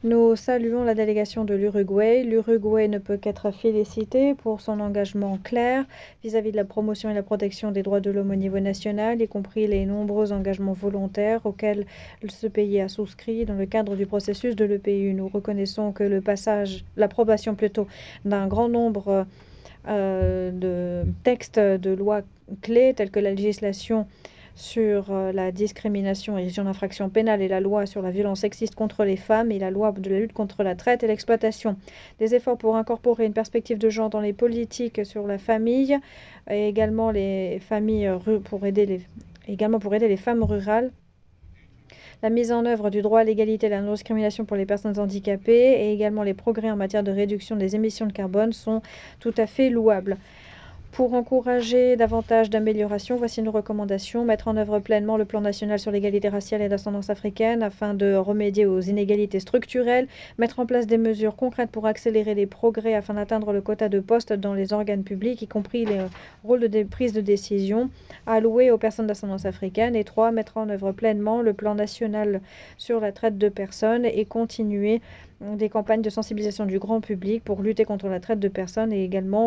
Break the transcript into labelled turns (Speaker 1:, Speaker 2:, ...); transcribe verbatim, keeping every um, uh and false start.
Speaker 1: Nous saluons la délégation de l'Uruguay. L'Uruguay ne peut qu'être félicité pour son engagement clair vis-à-vis de la promotion et la protection des droits de l'homme au niveau national, y compris les nombreux engagements volontaires auxquels ce pays a souscrit dans le cadre du processus de l'E P U. Nous reconnaissons que le passage, l'approbation plutôt, d'un grand nombre euh, de textes de loi clés tels que la législation sur euh, la discrimination et gestion d'infractions pénales et la loi sur la violence sexiste contre les femmes et la loi de la lutte contre la traite et l'exploitation. Des efforts pour incorporer une perspective de genre dans les politiques sur la famille et également les familles pour aider les, également pour aider les femmes rurales. La mise en œuvre du droit à l'égalité et la non-discrimination pour les personnes handicapées et également les progrès en matière de réduction des émissions de carbone sont tout à fait louables. Pour encourager davantage d'améliorations, voici une recommandation: mettre en œuvre pleinement le plan national sur l'égalité raciale et d'ascendance africaine afin de remédier aux inégalités structurelles, mettre en place des mesures concrètes pour accélérer les progrès afin d'atteindre le quota de postes dans les organes publics, y compris les rôles de prise de décision alloués aux personnes d'ascendance africaine, et trois, mettre en œuvre pleinement le plan national sur la traite de personnes et continuer des campagnes de sensibilisation du grand public pour lutter contre la traite de personnes et également